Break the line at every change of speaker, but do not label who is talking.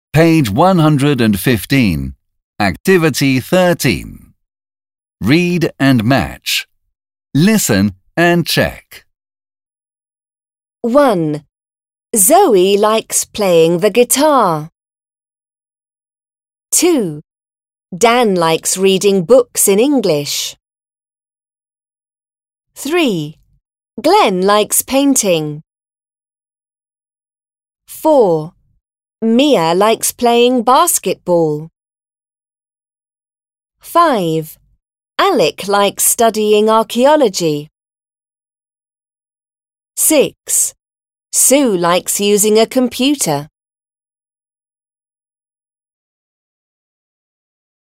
Page 115. Activity 13. Read and match. Listen and check.
1. Zoe likes playing the guitar. 2. Dan likes reading books in English. 3. Glenn likes painting. 4. Mia likes playing basketball. 5. Alec likes studying archaeology. 6. Sue likes using a computer.